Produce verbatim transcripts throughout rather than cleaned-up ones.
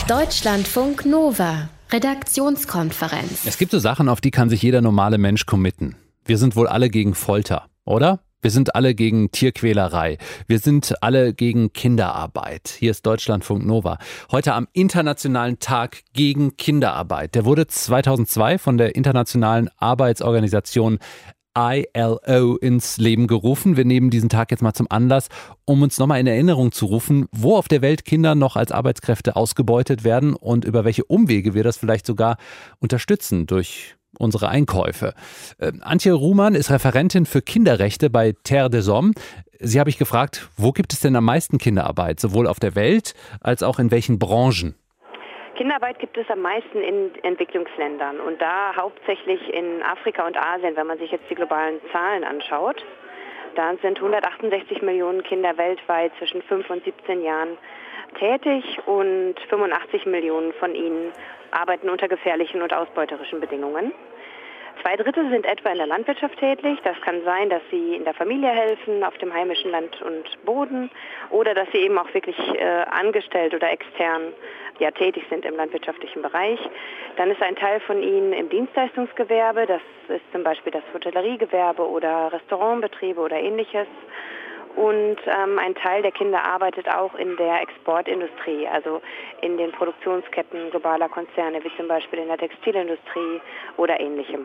Deutschlandfunk Nova, Redaktionskonferenz. Es gibt so Sachen, auf die kann sich jeder normale Mensch committen. Wir sind wohl alle gegen Folter, oder? Wir sind alle gegen Tierquälerei. Wir sind alle gegen Kinderarbeit. Hier ist Deutschlandfunk Nova. Heute am Internationalen Tag gegen Kinderarbeit. Der wurde zweitausendzwei von der Internationalen Arbeitsorganisation I L O ins Leben gerufen. Wir nehmen diesen Tag jetzt mal zum Anlass, um uns nochmal in Erinnerung zu rufen, wo auf der Welt Kinder noch als Arbeitskräfte ausgebeutet werden und über welche Umwege wir das vielleicht sogar unterstützen durch unsere Einkäufe. Äh, Antje Ruhmann ist Referentin für Kinderrechte bei Terre des Hommes. Sie habe ich gefragt, wo gibt es denn am meisten Kinderarbeit, sowohl auf der Welt als auch in welchen Branchen? Kinderarbeit gibt es am meisten in Entwicklungsländern und da hauptsächlich in Afrika und Asien, wenn man sich jetzt die globalen Zahlen anschaut. Da sind hundertachtundsechzig Millionen Kinder weltweit zwischen fünf und siebzehn Jahren tätig und fünfundachtzig Millionen von ihnen arbeiten unter gefährlichen und ausbeuterischen Bedingungen. Zwei Drittel sind etwa in der Landwirtschaft tätig. Das kann sein, dass sie in der Familie helfen, auf dem heimischen Land und Boden, oder dass sie eben auch wirklich äh, angestellt oder extern ja, tätig sind im landwirtschaftlichen Bereich. Dann ist ein Teil von ihnen im Dienstleistungsgewerbe. Das ist zum Beispiel das Hotelleriegewerbe oder Restaurantbetriebe oder ähnliches. Und ähm, ein Teil der Kinder arbeitet auch in der Exportindustrie, also in den Produktionsketten globaler Konzerne, wie zum Beispiel in der Textilindustrie oder ähnlichem.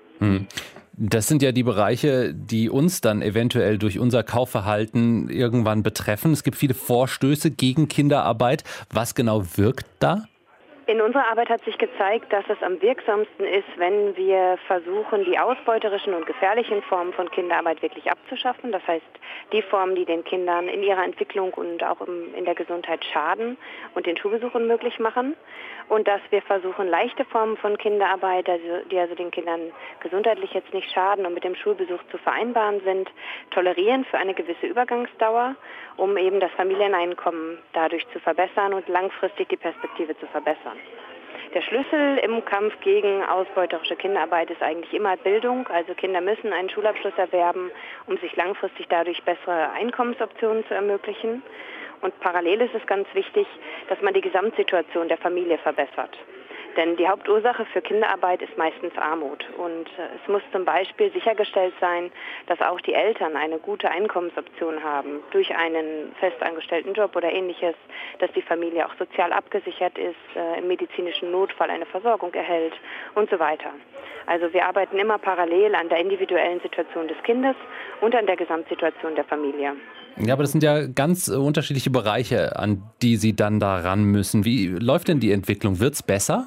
Das sind ja die Bereiche, die uns dann eventuell durch unser Kaufverhalten irgendwann betreffen. Es gibt viele Vorstöße gegen Kinderarbeit. Was genau wirkt da? In unserer Arbeit hat sich gezeigt, dass es am wirksamsten ist, wenn wir versuchen, die ausbeuterischen und gefährlichen Formen von Kinderarbeit wirklich abzuschaffen. Das heißt, die Formen, die den Kindern in ihrer Entwicklung und auch in der Gesundheit schaden und den Schulbesuch unmöglich machen. Und dass wir versuchen, leichte Formen von Kinderarbeit, also, die also den Kindern gesundheitlich jetzt nicht schaden und mit dem Schulbesuch zu vereinbaren sind, tolerieren für eine gewisse Übergangsdauer, um eben das Familieneinkommen dadurch zu verbessern und langfristig die Perspektive zu verbessern. Der Schlüssel im Kampf gegen ausbeuterische Kinderarbeit ist eigentlich immer Bildung. Also Kinder müssen einen Schulabschluss erwerben, um sich langfristig dadurch bessere Einkommensoptionen zu ermöglichen. Und parallel ist es ganz wichtig, dass man die Gesamtsituation der Familie verbessert. Denn die Hauptursache für Kinderarbeit ist meistens Armut. Und es muss zum Beispiel sichergestellt sein, dass auch die Eltern eine gute Einkommensoption haben durch einen festangestellten Job oder ähnliches, dass die Familie auch sozial abgesichert ist, äh, im medizinischen Notfall eine Versorgung erhält und so weiter. Also wir arbeiten immer parallel an der individuellen Situation des Kindes und an der Gesamtsituation der Familie. Ja, aber das sind ja ganz unterschiedliche Bereiche, an die Sie dann da ran müssen. Wie läuft denn die Entwicklung? Wird's besser?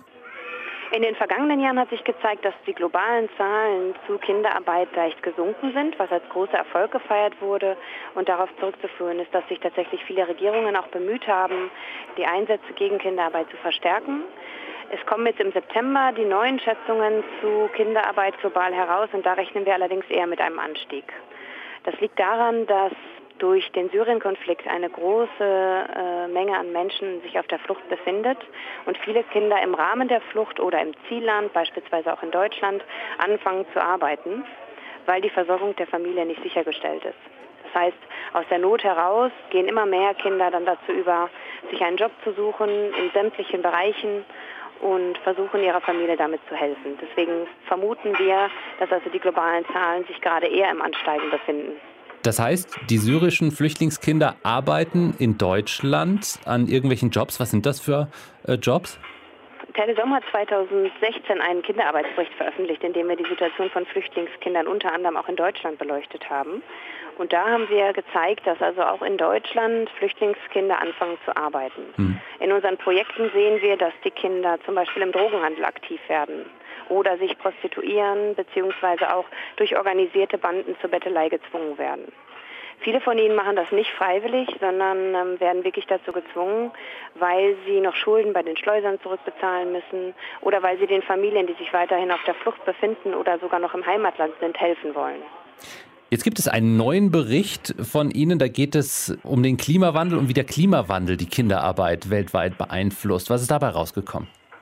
In den vergangenen Jahren hat sich gezeigt, dass die globalen Zahlen zu Kinderarbeit leicht gesunken sind, was als großer Erfolg gefeiert wurde. Und darauf zurückzuführen ist, dass sich tatsächlich viele Regierungen auch bemüht haben, die Einsätze gegen Kinderarbeit zu verstärken. Es kommen jetzt im September die neuen Schätzungen zu Kinderarbeit global heraus und da rechnen wir allerdings eher mit einem Anstieg. Das liegt daran, dass durch den Syrien-Konflikt eine große äh, Menge an Menschen sich auf der Flucht befindet und viele Kinder im Rahmen der Flucht oder im Zielland, beispielsweise auch in Deutschland, anfangen zu arbeiten, weil die Versorgung der Familie nicht sichergestellt ist. Das heißt, aus der Not heraus gehen immer mehr Kinder dann dazu über, sich einen Job zu suchen in sämtlichen Bereichen und versuchen ihrer Familie damit zu helfen. Deswegen vermuten wir, dass also die globalen Zahlen sich gerade eher im Ansteigen befinden. Das heißt, die syrischen Flüchtlingskinder arbeiten in Deutschland an irgendwelchen Jobs. Was sind das für äh, Jobs? Terre des Hommes hat zweitausendsechzehn einen Kinderarbeitsbericht veröffentlicht, in dem wir die Situation von Flüchtlingskindern unter anderem auch in Deutschland beleuchtet haben. Und da haben wir gezeigt, dass also auch in Deutschland Flüchtlingskinder anfangen zu arbeiten. Hm. In unseren Projekten sehen wir, dass die Kinder zum Beispiel im Drogenhandel aktiv werden oder sich prostituieren beziehungsweise auch durch organisierte Banden zur Bettelei gezwungen werden. Viele von ihnen machen das nicht freiwillig, sondern ähm, werden wirklich dazu gezwungen, weil sie noch Schulden bei den Schleusern zurückbezahlen müssen oder weil sie den Familien, die sich weiterhin auf der Flucht befinden oder sogar noch im Heimatland sind, helfen wollen. Jetzt gibt es einen neuen Bericht von Ihnen, da geht es um den Klimawandel und wie der Klimawandel die Kinderarbeit weltweit beeinflusst. Was ist dabei rausgekommen?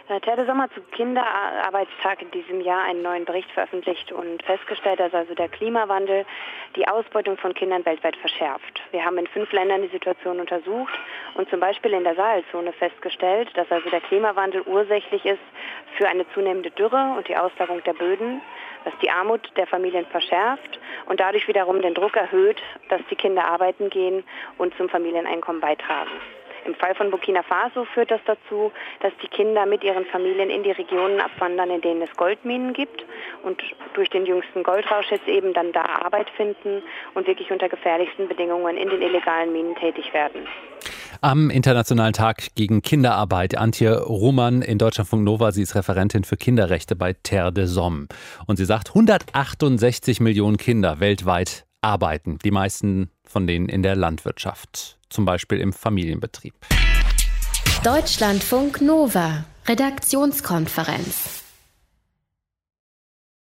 Terre de Somme hat zum Kinderarbeitstag in diesem Jahr einen neuen Bericht veröffentlicht und festgestellt, dass also der Klimawandel die Ausbeutung von Kindern weltweit verschärft. Wir haben in fünf Ländern die Situation untersucht und zum Beispiel in der Sahelzone festgestellt, dass also der Klimawandel ursächlich ist für eine zunehmende Dürre und die Auslagerung der Böden, dass die Armut der Familien verschärft und dadurch wiederum den Druck erhöht, dass die Kinder arbeiten gehen und zum Familieneinkommen beitragen. Im Fall von Burkina Faso führt das dazu, dass die Kinder mit ihren Familien in die Regionen abwandern, in denen es Goldminen gibt und durch den jüngsten Goldrausch jetzt eben dann da Arbeit finden und wirklich unter gefährlichsten Bedingungen in den illegalen Minen tätig werden. Am Internationalen Tag gegen Kinderarbeit, Antje Ruhmann in Deutschlandfunk Nova. Sie ist Referentin für Kinderrechte bei Terre de Somme. Und sie sagt, hundertachtundsechzig Millionen Kinder weltweit arbeiten. Die meisten von denen in der Landwirtschaft, zum Beispiel im Familienbetrieb. Deutschlandfunk Nova, Redaktionskonferenz.